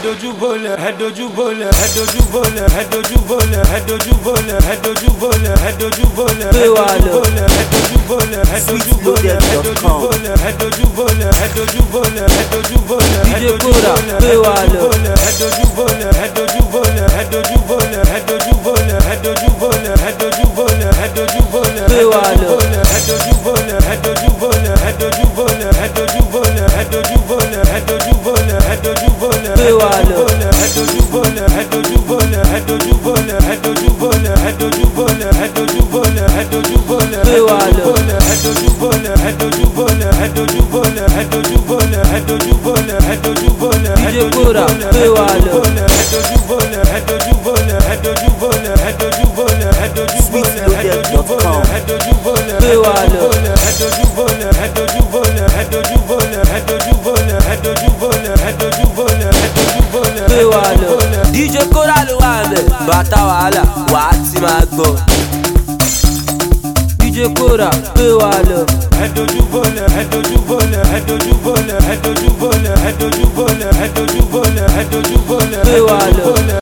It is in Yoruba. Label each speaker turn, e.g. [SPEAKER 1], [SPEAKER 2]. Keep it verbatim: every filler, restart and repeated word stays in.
[SPEAKER 1] dojú bolẹ̀, ẹ dojú bolẹ̀, ẹ dojú bolẹ̀, ẹ dojú bolẹ̀, ẹ dojú bolẹ̀, ẹ dojú bolẹ̀, ẹ dojú bolẹ̀,
[SPEAKER 2] Gbé wa lọ.
[SPEAKER 1] ẹ dojú bolẹ̀, ẹ dojú bolẹ̀, ẹ dojú bolẹ̀, ẹ dojú bolẹ̀, ẹ dojú bolẹ̀, ẹ dojú bolẹ̀, ẹ
[SPEAKER 2] D J
[SPEAKER 1] dojú
[SPEAKER 2] Kora,
[SPEAKER 1] bolẹ̀,
[SPEAKER 2] gbé wa lọ.
[SPEAKER 1] ẹ dojú bolẹ̀, ẹ dojú bolẹ̀, ẹ dojú bolẹ̀, ẹ dojú bolẹ̀, ẹ dojú bolẹ̀, ẹ dojú bolẹ̀, ẹ dojú bolẹ̀,
[SPEAKER 2] Gbé wa lọ.
[SPEAKER 1] ẹ dojú bolẹ̀, ẹ dojú bolẹ̀, ẹ dojú bolẹ̀, ẹ dojú bolẹ̀, ẹ dojú bolẹ̀, ẹ dojú bolẹ̀, ẹ dojú bolẹ̀,
[SPEAKER 2] Gbé wa lọ.
[SPEAKER 1] ẹ dojú bolẹ̀, ẹ dojú bolẹ̀, ẹ dojú bolẹ̀, ẹ dojú bolẹ̀, ẹ dojú bolẹ̀, ẹ dojú bolẹ̀, ẹ dojú bolẹ̀,
[SPEAKER 2] Gbé wa lọ.
[SPEAKER 1] ẹ dojú bolẹ̀, ẹ dojú bolẹ̀, ẹ dojú bolẹ̀, ẹ dojú bolẹ̀, ẹ dojú bolẹ̀, ẹ dojú bolẹ̀,
[SPEAKER 2] D J Kora, gbé wa lọ.
[SPEAKER 1] ẹ dojú bolẹ̀, ẹ dojú bolẹ̀, ẹ dojú bolẹ̀, ẹ dojú bolẹ̀, ẹ dojú bolẹ̀, ẹ dojú bolẹ̀, ẹ dojú bolẹ̀,
[SPEAKER 2] Gbé wa lọ.
[SPEAKER 1] ẹ dojú bolẹ̀, ẹ dojú bolẹ̀, ẹ dojú bolẹ̀, ẹ dojú bolẹ̀, ẹ dojú bolẹ̀, ẹ dojú bolẹ̀, ẹ dojú bolẹ̀,
[SPEAKER 2] Gbé wa lọ. D J Kora ló wà mẹ́, bàtà wàhálà wà á ti máa gbọ́. D J Kora, gbé wa lọ.
[SPEAKER 1] ẹ dojú bolẹ̀, ẹ dojú bolẹ̀, ẹ dojú bolẹ̀, ẹ dojú bolẹ̀, ẹ dojú bolẹ̀, ẹ dojú bolẹ̀, ẹ dojú bolẹ̀,
[SPEAKER 2] Gbé wa lọ.